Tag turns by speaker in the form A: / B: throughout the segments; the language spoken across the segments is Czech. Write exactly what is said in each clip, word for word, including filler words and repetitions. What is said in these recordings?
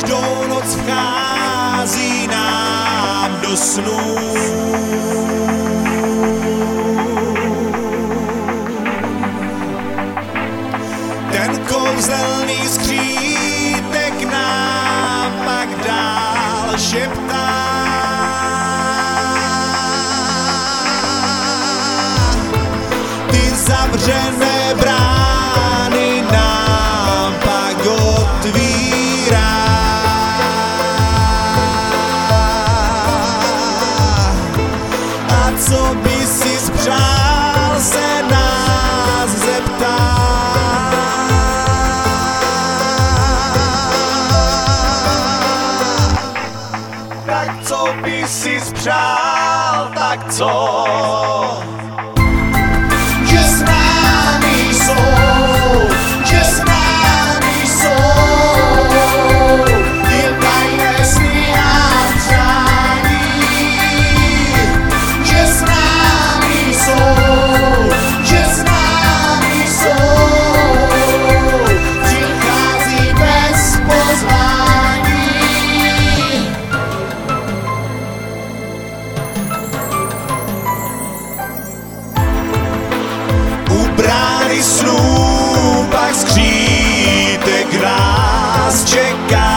A: každou noc vchází nám do snů. Ten kouzelný skřítek nám pak dál šeptá. Ty zavřené brány nám pak otvírá. A co by si spřál, se nás zeptá. Tak co by si spřál, tak co? Že s námi jsou, že s námi jsou jen tajné sny a přání. Že s námi jsou, že s námi jsou, přichází bez pozvání. U brány snů pak skřítek nás čeká.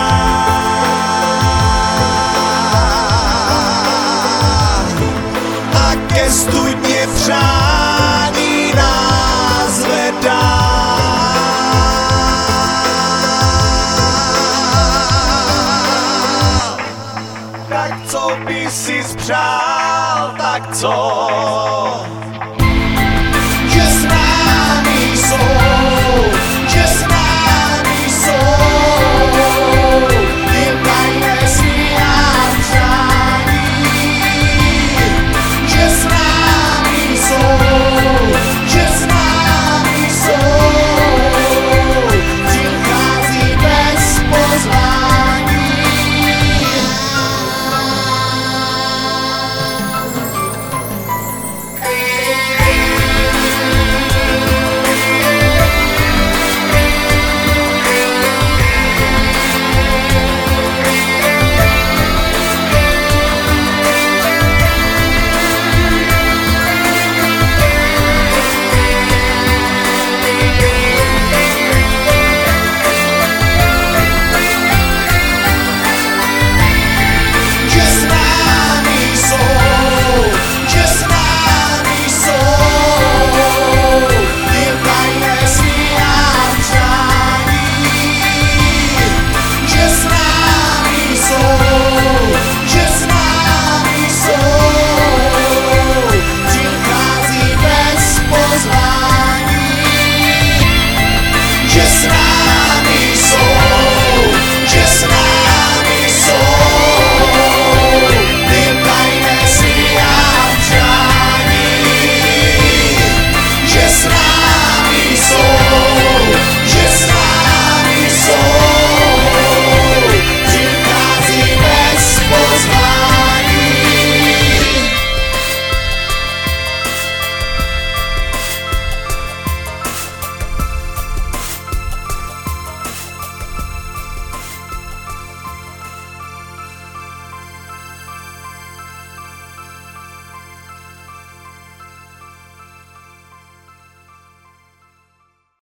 A: A ke studně přání nás zvedá. Tak co by si spřál, tak co?